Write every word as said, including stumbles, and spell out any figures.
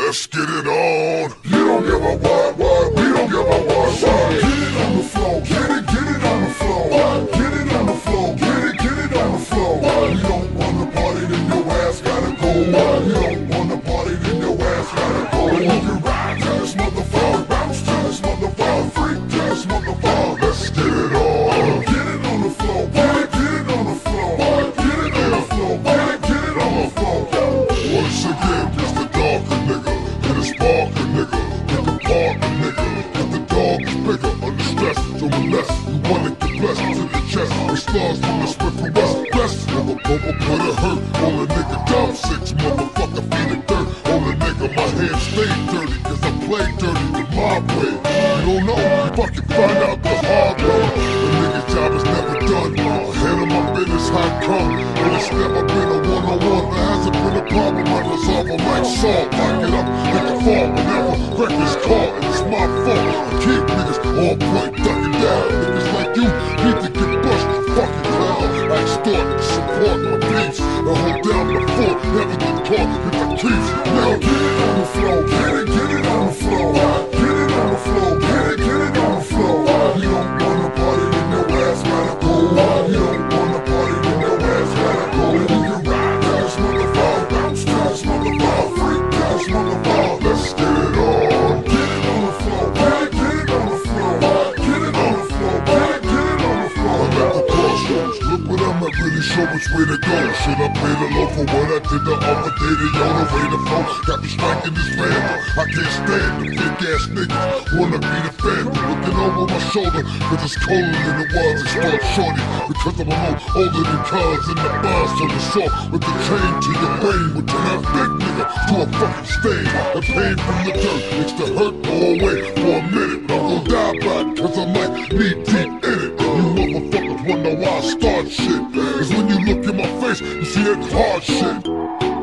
let's get it on. You don't give a what, what, we don't give a what, what. Get it on the floor, get it, get it on the floor. What? Get it on the floor, get it, get it on the floor. What? You don't wanna party, then your ass gotta go. What? You don't wanna party, then your ass gotta go. You can ride to this motherfucker, bounce to this motherfucker, freak to this motherfucker. Let's get it on. Get it on the floor, get it, get it on the floor. What? Get it on the floor, get it, get it on the floor. Once again, it's the darker nigga, and the sparker nigga, with the partner nigga, with the dog is bigger, under stress, so unless you wanna get blessed to the chest, it stars from the split from west, best, mother bubble put a hurt, on a nigga down six, motherfucker feed it dirt, on a nigga my hands stay dirty, cause I play dirty the mob way, you don't know, you fucking find out the hard way, the nigga's job is never done, ahead of my business how come, and it's never been a one-on-one, there hasn't been a problem, I resolve them like salt, lock it up, make a fall whenever, wreck this car, and it's my fault, I keep niggas all point ducking down, niggas like you need to get brushed, fucking clown, I extort, support my beats, I hold down the fort, never get caught with the keys, now get it on the floor, get it, get it on the floor, get it on the floor, get it, get it on the floor, you don't wanna party, then your ass gotta go, you don't wanna party, then your ass gotta go, you can ride to this motherfucker, bounce to this motherfucker, freak to this motherfucker, let's get it on, get it on the floor, get it, get it on the floor, get it on the floor, get it, get it on the floor. I'm at the crossroads, look what I'm at, really show which way to go. Should I pay the low for what I did the other day? They on the way to flow, got me striking this random. I can't stand the fake ass niggas, wanna be the fan, looking over my shoulder, cause it's colder than it was, it's start shorty, because I'm a little older than cuz in the bars on the shore, with the chain to your brain, would turn that big nigga to a fucking stain, the pain from the dirt makes the hurt go away for a minute, but I'm gonna die by it, cause I might need deep in it, you motherfuckers wonder why I start shit, cause when you look in my face, you see that hard shit.